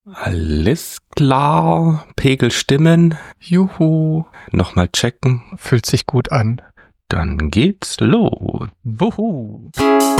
Alles klar. Pegel stimmen. Juhu. Nochmal checken. Fühlt sich gut an. Dann geht's los. Wuhu.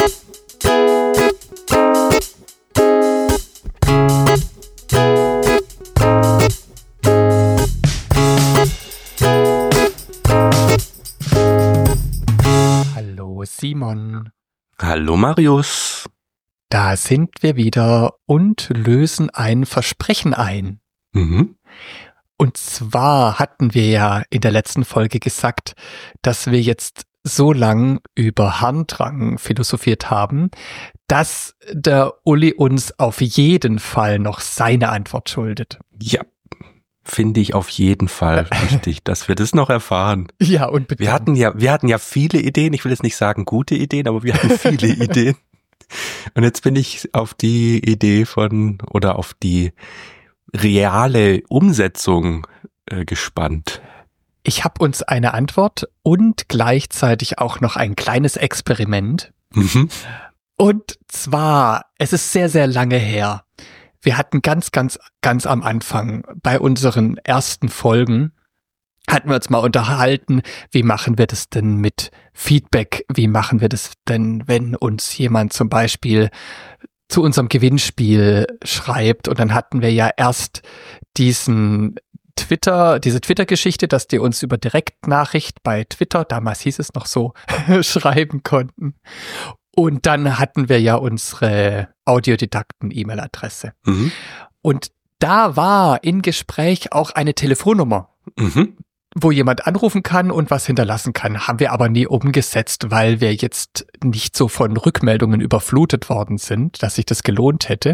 Hallo Simon. Hallo Marius. Da sind wir wieder und lösen ein Versprechen ein. Mhm. Und zwar hatten wir ja in der letzten Folge gesagt, dass wir jetzt so lang über Harndrang philosophiert haben, dass der Uli uns auf jeden Fall noch seine Antwort schuldet. Ja, finde ich auf jeden Fall wichtig, dass wir das noch erfahren. Ja, unbedingt. Wir hatten ja viele Ideen. Ich will jetzt nicht sagen gute Ideen, aber wir hatten viele Ideen. Und jetzt bin ich auf die Idee auf die reale Umsetzung gespannt. Ich habe uns eine Antwort und gleichzeitig auch noch ein kleines Experiment. Mhm. Und zwar, es ist sehr, sehr lange her. Wir hatten ganz am Anfang bei unseren ersten Folgen hatten wir uns mal unterhalten, wie machen wir das denn mit Feedback? Wie machen wir das denn, wenn uns jemand zum Beispiel zu unserem Gewinnspiel schreibt? Und dann hatten wir ja erst diese Twitter-Geschichte, dass die uns über Direktnachricht bei Twitter, damals hieß es noch so, schreiben konnten. Und dann hatten wir ja unsere Audiodidakten-E-Mail-Adresse. Mhm. Und da war im Gespräch auch eine Telefonnummer, wo jemand anrufen kann und was hinterlassen kann. Haben wir aber nie umgesetzt, weil wir jetzt nicht so von Rückmeldungen überflutet worden sind, dass sich das gelohnt hätte.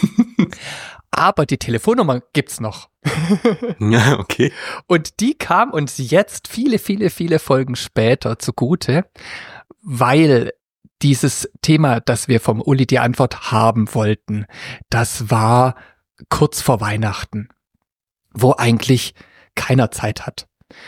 Aber die Telefonnummer gibt's noch. Ja, okay. Und die kam uns jetzt viele Folgen später zugute, weil dieses Thema, das wir vom Uli die Antwort haben wollten, das war kurz vor Weihnachten, wo eigentlich keiner Zeit hat.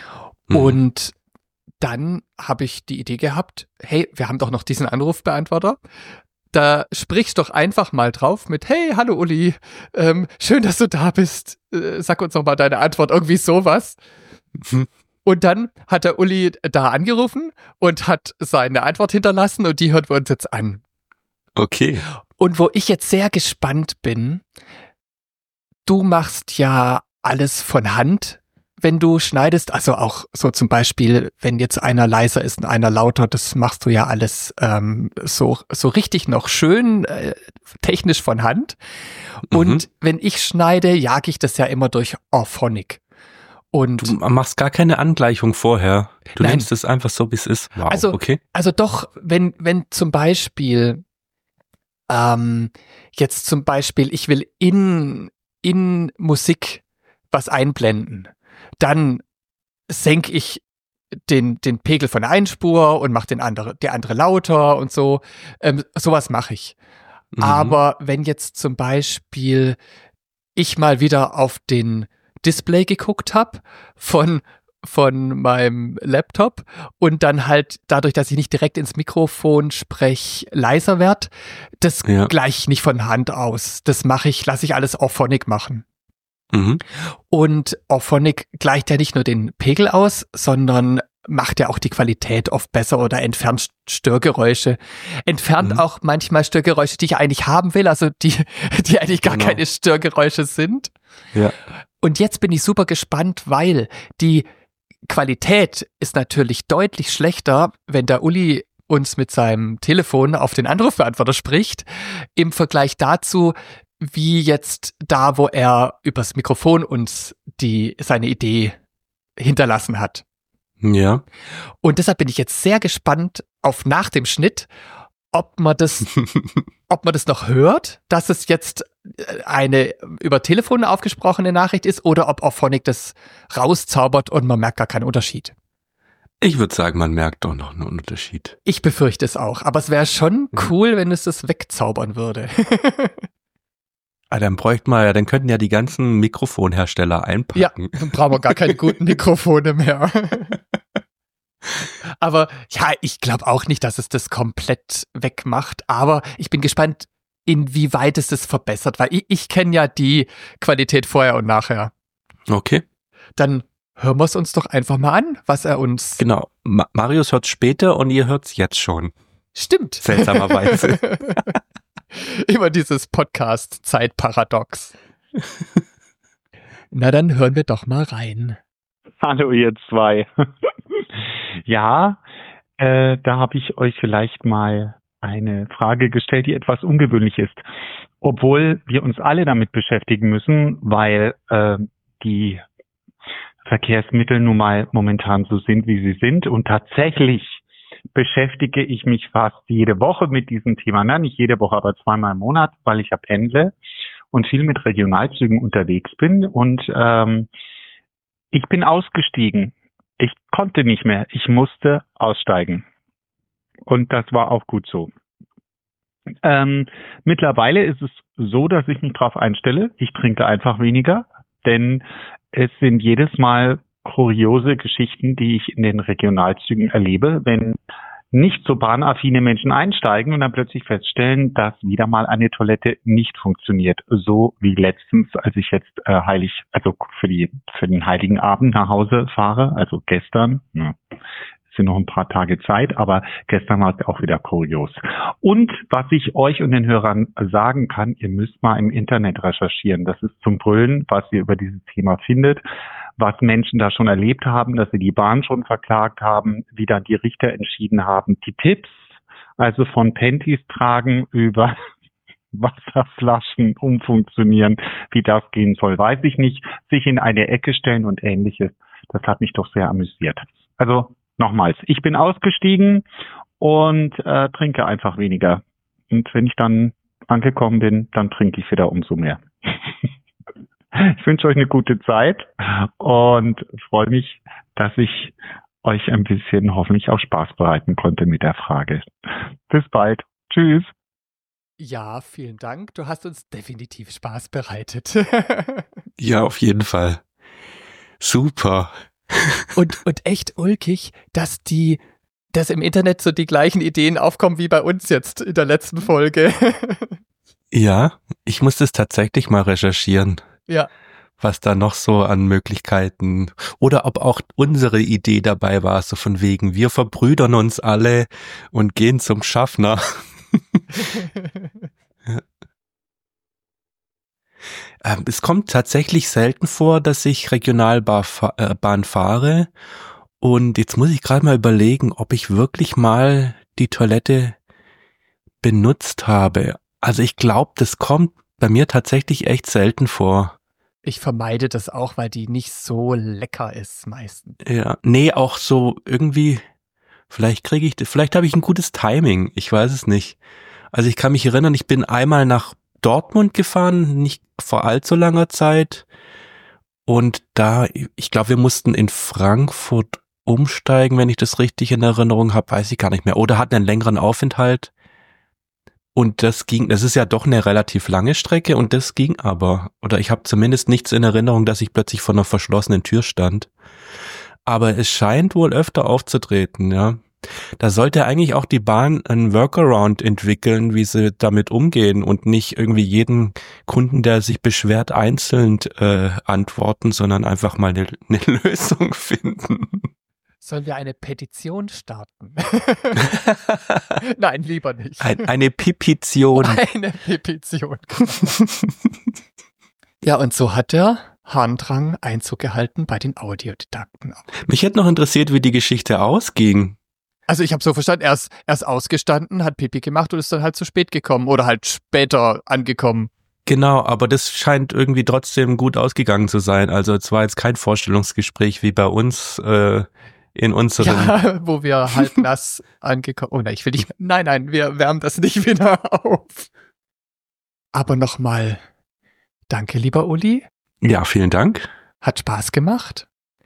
Und dann habe ich die Idee gehabt, hey, wir haben doch noch diesen Anrufbeantworter. Da sprichst doch einfach mal drauf mit, hey, hallo Uli, schön, dass du da bist. Sag uns doch mal deine Antwort, irgendwie sowas. Und dann hat der Uli da angerufen und hat seine Antwort hinterlassen und die hören wir uns jetzt an. Okay. Und wo ich jetzt sehr gespannt bin, du machst ja alles von Hand, wenn du schneidest, also auch so zum Beispiel, wenn jetzt einer leiser ist und einer lauter, das machst du ja alles so richtig noch schön technisch von Hand. Und wenn ich schneide, jage ich das ja immer durch Auphonic. Und du machst gar keine Angleichung vorher. Du Nein. nimmst es einfach so, wie es ist. Wow, okay. Also doch, wenn zum Beispiel jetzt zum Beispiel, ich will in Musik was einblenden, dann senke ich den Pegel von der einen Spur und mache die andere lauter und so. Sowas mache ich. Aber wenn jetzt zum Beispiel ich mal wieder auf den Display geguckt habe von meinem Laptop und dann halt dadurch, dass ich nicht direkt ins Mikrofon spreche, leiser werd, das gleiche ich nicht von Hand aus. Das lasse ich alles Auphonic machen. Und Auphonic gleicht ja nicht nur den Pegel aus, sondern macht ja auch die Qualität oft besser oder entfernt Störgeräusche. Entfernt auch manchmal Störgeräusche, die ich eigentlich haben will, also die eigentlich gar keine Störgeräusche sind. Ja. Und jetzt bin ich super gespannt, weil die Qualität ist natürlich deutlich schlechter, wenn der Uli uns mit seinem Telefon auf den Anrufbeantworter spricht, im Vergleich dazu, wie jetzt da, wo er übers Mikrofon uns seine Idee hinterlassen hat. Ja. Und deshalb bin ich jetzt sehr gespannt auf nach dem Schnitt, ob man das noch hört, dass es jetzt eine über Telefon aufgesprochene Nachricht ist oder ob Auphonic das rauszaubert und man merkt gar keinen Unterschied. Ich würde sagen, man merkt doch noch einen Unterschied. Ich befürchte es auch, aber es wäre schon cool, wenn es das wegzaubern würde. Dann dann könnten ja die ganzen Mikrofonhersteller einpacken. Ja, dann brauchen wir gar keine guten Mikrofone mehr. Aber ja, ich glaube auch nicht, dass es das komplett wegmacht. Aber ich bin gespannt, inwieweit es das verbessert, weil ich kenne ja die Qualität vorher und nachher. Okay. Dann hören wir es uns doch einfach mal an, was er uns... Genau. Marius hört später und ihr hört es jetzt schon. Stimmt. Seltsamerweise. Immer dieses Podcast-Zeitparadox. Na, dann hören wir doch mal rein. Hallo ihr zwei. Ja, da habe ich euch vielleicht mal eine Frage gestellt, die etwas ungewöhnlich ist. Obwohl wir uns alle damit beschäftigen müssen, weil die Verkehrsmittel nun mal momentan so sind, wie sie sind. Und tatsächlich beschäftige ich mich fast jede Woche mit diesem Thema. Na, nicht jede Woche, aber zweimal im Monat, weil ich ja pendle und viel mit Regionalzügen unterwegs bin. Und ich bin ausgestiegen. Ich konnte nicht mehr. Ich musste aussteigen. Und das war auch gut so. Mittlerweile ist es so, dass ich mich drauf einstelle. Ich trinke einfach weniger, denn es sind jedes Mal kuriose Geschichten, die ich in den Regionalzügen erlebe, wenn nicht so bahnaffine Menschen einsteigen und dann plötzlich feststellen, dass wieder mal eine Toilette nicht funktioniert. So wie letztens, als ich jetzt für den Heiligen Abend nach Hause fahre, also gestern, sind noch ein paar Tage Zeit, aber gestern war es auch wieder kurios. Und was ich euch und den Hörern sagen kann, ihr müsst mal im Internet recherchieren. Das ist zum Brüllen, was ihr über dieses Thema findet, was Menschen da schon erlebt haben, dass sie die Bahn schon verklagt haben, wie dann die Richter entschieden haben. Die Tipps, also von Panties tragen über Wasserflaschen umfunktionieren, wie das gehen soll, weiß ich nicht. Sich in eine Ecke stellen und Ähnliches, das hat mich doch sehr amüsiert. Also nochmals, ich bin ausgestiegen und trinke einfach weniger. Und wenn ich dann angekommen bin, dann trinke ich wieder umso mehr. Ich wünsche euch eine gute Zeit und freue mich, dass ich euch ein bisschen hoffentlich auch Spaß bereiten konnte mit der Frage. Bis bald. Tschüss. Ja, vielen Dank. Du hast uns definitiv Spaß bereitet. Ja, auf jeden Fall. Super. Und echt ulkig, dass im Internet so die gleichen Ideen aufkommen wie bei uns jetzt in der letzten Folge. Ja, ich muss das tatsächlich mal recherchieren. Ja. Was da noch so an Möglichkeiten oder ob auch unsere Idee dabei war, so von wegen, wir verbrüdern uns alle und gehen zum Schaffner. Es kommt tatsächlich selten vor, dass ich Regionalbahn fahre und jetzt muss ich gerade mal überlegen, ob ich wirklich mal die Toilette benutzt habe. Also ich glaube, das kommt bei mir tatsächlich echt selten vor. Ich vermeide das auch, weil die nicht so lecker ist meistens. Ja, nee, auch so irgendwie, vielleicht habe ich ein gutes Timing, ich weiß es nicht. Also ich kann mich erinnern, ich bin einmal nach Dortmund gefahren, nicht vor allzu langer Zeit. Und da, ich glaube, wir mussten in Frankfurt umsteigen, wenn ich das richtig in Erinnerung habe, weiß ich gar nicht mehr. Oder hatten einen längeren Aufenthalt. Und das ist ja doch eine relativ lange Strecke und das ging aber. Oder ich habe zumindest nichts in Erinnerung, dass ich plötzlich vor einer verschlossenen Tür stand. Aber es scheint wohl öfter aufzutreten, ja. Da sollte eigentlich auch die Bahn einen Workaround entwickeln, wie sie damit umgehen und nicht irgendwie jeden Kunden, der sich beschwert, einzeln antworten, sondern einfach mal eine Lösung finden. Sollen wir eine Petition starten? Nein, lieber nicht. Eine Pipition. Eine Pipition. Ja, und so hat der Harndrang Einzug gehalten bei den Audiodidakten. Mich hätte noch interessiert, wie die Geschichte ausging. Also ich habe so verstanden, er ist ausgestanden, hat Pipi gemacht und ist dann halt zu spät gekommen oder halt später angekommen. Genau, aber das scheint irgendwie trotzdem gut ausgegangen zu sein. Also es war jetzt kein Vorstellungsgespräch wie bei uns in unseren... Ja, wo wir halb nass angekommen... Oh nein, ich will nicht... Nein, wir wärmen das nicht wieder auf. Aber nochmal, danke, lieber Uli. Ja, vielen Dank. Hat Spaß gemacht.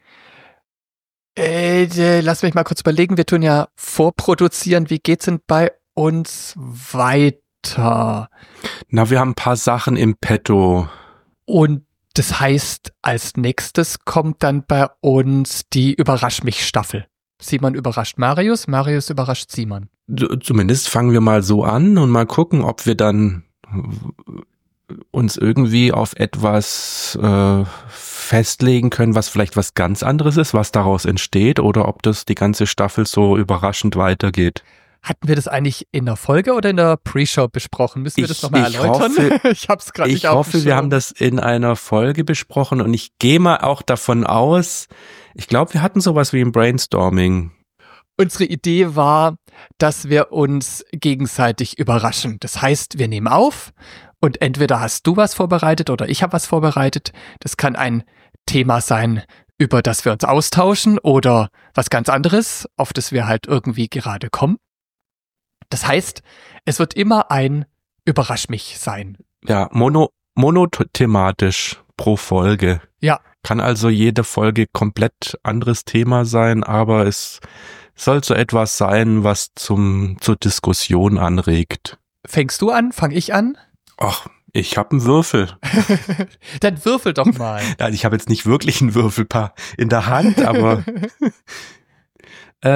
Lass mich mal kurz überlegen, wir tun ja vorproduzieren. Wie geht's denn bei uns weiter? Na, wir haben ein paar Sachen im Petto. Und das heißt, als nächstes kommt dann bei uns die Überrasch-mich-Staffel. Simon überrascht Marius, Marius überrascht Simon. Zumindest fangen wir mal so an und mal gucken, ob wir dann uns irgendwie auf etwas festlegen können, was vielleicht was ganz anderes ist, was daraus entsteht, oder ob das die ganze Staffel so überraschend weitergeht. Hatten wir das eigentlich in der Folge oder in der Pre-Show besprochen? Müssen wir das nochmal erläutern? Ich hab's gerade nicht auf dem Schirm. Ich hoffe, wir haben das in einer Folge besprochen und ich gehe mal auch davon aus, ich glaube, wir hatten sowas wie ein Brainstorming. Unsere Idee war, dass wir uns gegenseitig überraschen. Das heißt, wir nehmen auf und entweder hast du was vorbereitet oder ich habe was vorbereitet. Das kann ein Thema sein, über das wir uns austauschen oder was ganz anderes, auf das wir halt irgendwie gerade kommen. Das heißt, es wird immer ein Überrasch mich sein. Ja, monothematisch pro Folge. Ja. Kann also jede Folge komplett anderes Thema sein, aber es soll so etwas sein, was zur Diskussion anregt. Fängst du an? Fang ich an? Ach, ich habe einen Würfel. Dann würfel doch mal. Nein, ich habe jetzt nicht wirklich einen Würfelpaar in der Hand, aber ich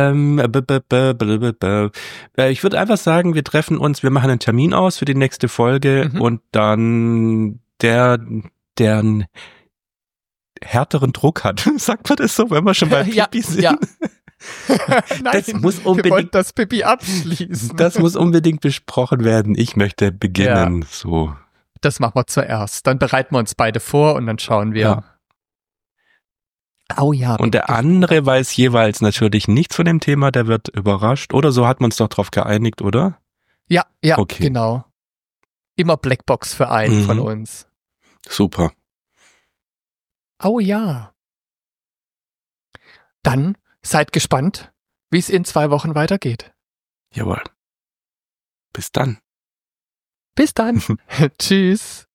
würde einfach sagen, wir treffen uns, wir machen einen Termin aus für die nächste Folge und dann der einen härteren Druck hat. Sagt man das so, wenn wir schon bei Pipi sind? Ja. Nein, das muss unbedingt, wir wollten das Pipi abschließen. Das muss unbedingt besprochen werden. Ich möchte beginnen. Ja. So. Das machen wir zuerst. Dann bereiten wir uns beide vor und dann schauen wir. Ja. Oh ja. Und der andere weiß jeweils natürlich nichts von dem Thema, der wird überrascht. Oder so hat man uns doch drauf geeinigt, oder? Ja, okay. Genau. Immer Blackbox für einen von uns. Super. Oh ja. Dann seid gespannt, wie es in 2 Wochen weitergeht. Jawohl. Bis dann. Bis dann. Tschüss.